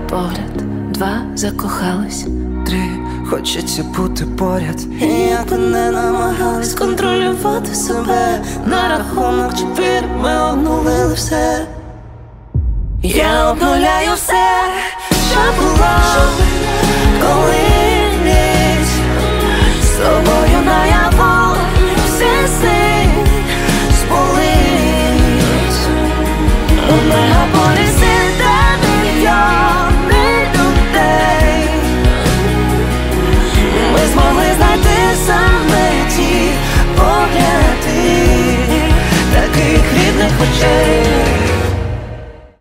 погляд, 2 закохались, 3 хочеться бути поряд. і як би не намагались контролювати себе, на рахунок 4 ми обнулили все. Я обнуляю все, що було колись з тобою.